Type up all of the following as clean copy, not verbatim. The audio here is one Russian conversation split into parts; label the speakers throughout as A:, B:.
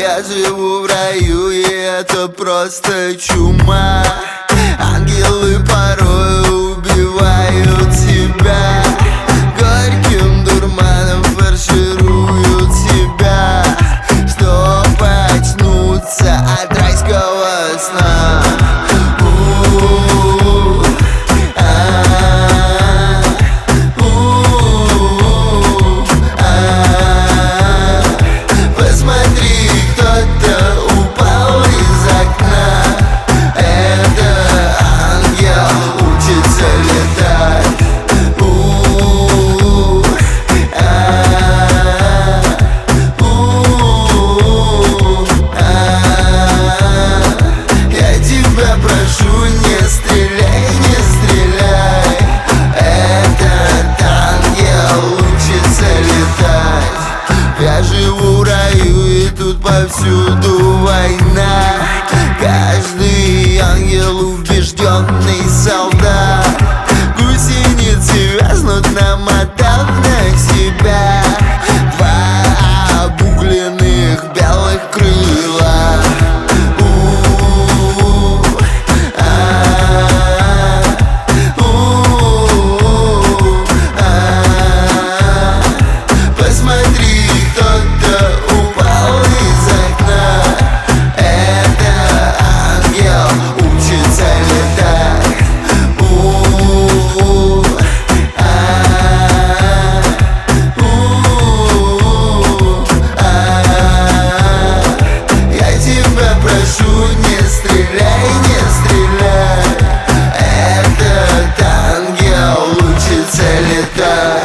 A: Я живу в раю, и это просто чума. Ангелы порой убивают тебя, горьким дурманом фаршируют тебя, чтоб очнуться от райского сна. Посмотри, кто-то упал из окна. Это ангел учится летать. Я тебя прошу, не стреляй, не стреляй. Этот ангел учится летать. Я живу в раю, и тут повсюду война. Каждый ангел убежденный солдат. Гусеницы вязнут, намотав на себя два обугленных белых крыла. Посмотри, кто-то упал из окна. Это ангел учится летать. Я тебя прошу, не стреляй, не стреляй. Этот ангел учится летать.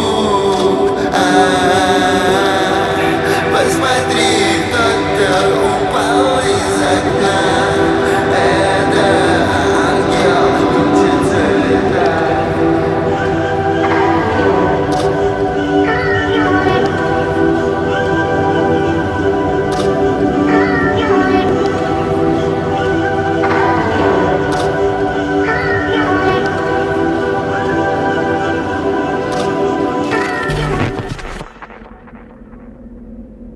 A: Посмотри, кто-то